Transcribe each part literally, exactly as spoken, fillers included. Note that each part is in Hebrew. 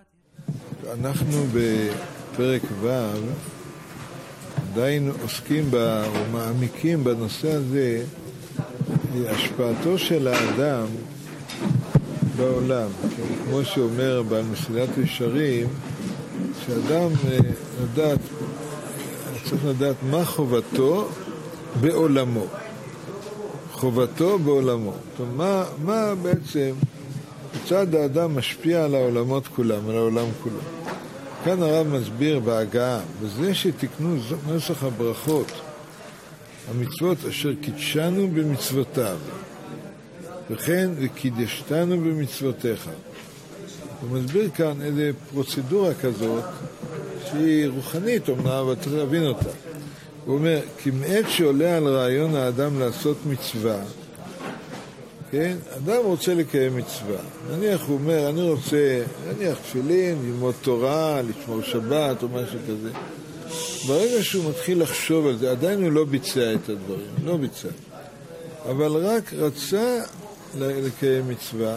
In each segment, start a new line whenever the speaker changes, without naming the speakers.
אנחנו בפרק ו' עדיין עוסקים בה, או מעמיקים בנושא הזה, השפעתו של האדם בעולם. כמו שאומר בעל מסילת ישרים, שאדם לדעת, צריך לדעת מה חובתו בעולמו. חובתו בעולמו. זאת מה, מה בעצם מצד האדם משפיע על העולמות כולם, על העולם כולו. כאן הרב מסביר בהגעה, וזה שתקנו נוסח הברכות, המצוות אשר קידשנו במצוותיו, וכן וקידשתנו במצוותיך. הוא מסביר כאן איזו פרוצדורה כזאת, שהיא רוחנית, אומנם, אבל צריך להבין אותה. הוא אומר, כמעט שעולה על רעיון האדם לעשות מצווה, כן? אדם רוצה לקיים מצווה. נניח הוא אומר, אני רוצה, נניח תפילין, ללמוד תורה, לשמור שבת או משהו כזה. ברגע שהוא מתחיל לחשוב על זה, עדיין הוא לא ביצע את הדברים, לא ביצע. אבל רק רצה לקיים מצווה,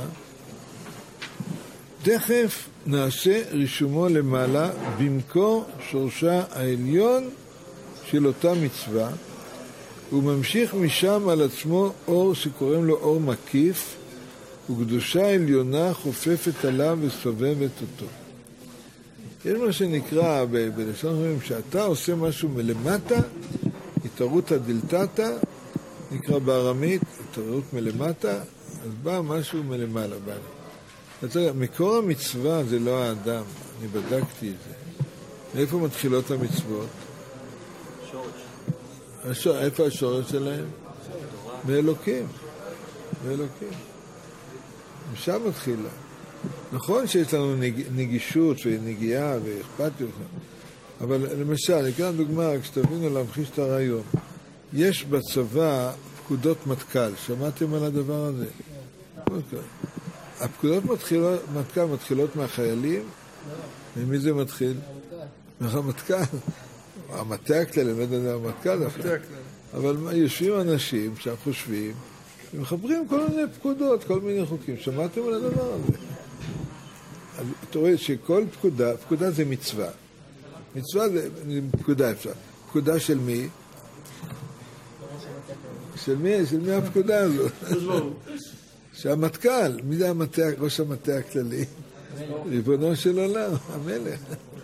תכף נעשה רישומו למעלה במקור שורשה העליון של אותה מצווה, הוא ממשיך משם על עצמו אור שקוראים לו אור מקיף, וקדושה עליונה חופפת עליו וסובבת אותו. יש מה שנקרא ב- בלשון חברים, שאתה עושה משהו מלמטה, התערותא דלתתא, נקרא בארמית, התערות מלמטה, אז בא משהו מלמעלה. בא. מקור המצווה זה לא האדם, אני בדקתי את זה. מאיפה מתחילות המצוות? השור, איפה השורש שלהם? מאלוקים. מאלוקים. משם מתחילה. נכון שיש לנו נג, נגישות ונגיעה ואכפתיות, אבל למשל, נקרא דוגמה, כשתבינו להמחיש את הרעיון. יש בצבא פקודות מטכ"ל, שמעתם על הדבר הזה? הפקודות מתחילות, מטכ"ל מתחילות מהחיילים, ממי זה מתחיל? מהמטכ"ל. המטה הכללי, לא יודע, המטכ"ל, אבל יושבים אנשים שם חושבים, ומחברים כל מיני פקודות, כל מיני חוקים. שמעתם על הדבר הזה? אתה רואה שכל פקודה, פקודה זה מצווה. מצווה זה פקודה אפשר. פקודה של מי? של מי? של מי הפקודה הזאת? שהמטכ"ל, מי זה המטה, ראש המטה הכללי? ריבונו של עולם, המלך.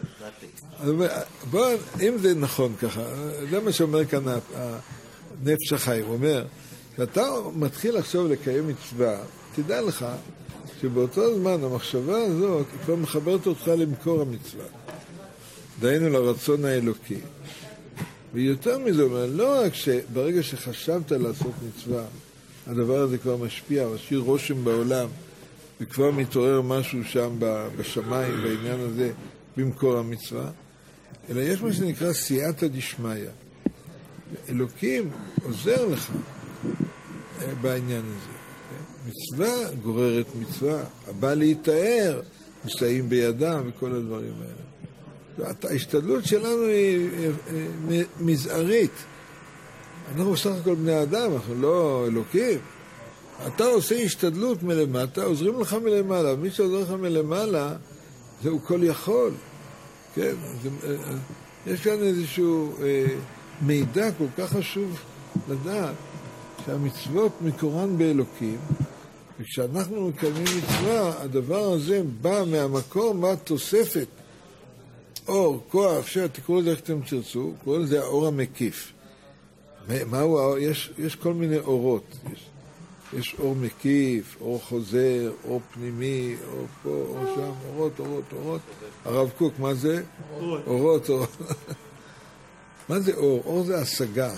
בוא, אם זה נכון ככה, זה מה שאומר כאן הנפש החיים, הוא אומר, כשאתה מתחיל עכשיו לקיים מצווה, תדע לך שבאותו זמן המחשבה הזאת היא כבר מחברת אותך למקור המצווה. דהיינו לרצון האלוקי. ויותר מזה אומר, לא רק שברגע שחשבת לעשות מצווה, הדבר הזה כבר משפיע, משאיר רושם בעולם, וכבר מתעורר משהו שם בשמיים, בעניין הזה, במקור המצווה, אלא יש מה שנקרא סייעתא דשמיא. אלוקים עוזר לך בעניין הזה. מצווה גוררת מצווה, הבא להתאר, מסייעים בידם וכל הדברים האלה. ההשתדלות שלנו היא מזערית. אנחנו בסך הכל בני אדם, אנחנו לא אלוקים. אתה עושה השתדלות מלמטה, עוזרים לך מלמעלה. מי שעוזר לך מלמעלה, זהו כל יכול. כן? זה, יש כאן איזשהו אה, מידע כל כך חשוב לדעת, שהמצוות מקורן באלוקים, וכשאנחנו מקיימים מצווה, הדבר הזה בא מהמקור, מהתוספת. אור, כוח, שתקראו לזה איך אתם תרצו, קראו לזה האור המקיף. מהו האור? יש, יש כל מיני אורות. יש, יש אור מקיף, אור חוזר, אור פנימי, אור פה, אור שם, אורות, אורות, אורות. הרב קוק, מה זה? אורות. אורות, אורות. מה זה אור? אור זה השגה.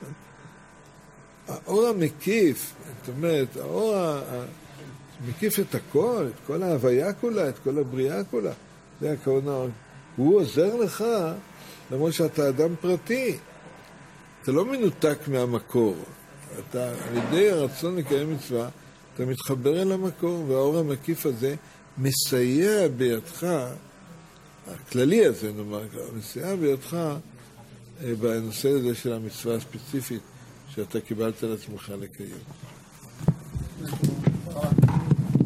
האור המקיף, זאת אומרת, האור המקיף את הכל, את כל ההוויה כולה, את כל הבריאה כולה. זה הכוונה. הוא עוזר לך, למרות שאתה אדם פרטי. אתה לא מנותק מהמקור. אתה, על ידי הרצון לקיים מצווה, אתה מתחבר אל המקור, והאור המקיף הזה מסייע בידך, הכללי הזה, נאמר, מסייע בידך בנושא הזה של המצווה הספציפית שאתה קיבלת על עצמך לקיים.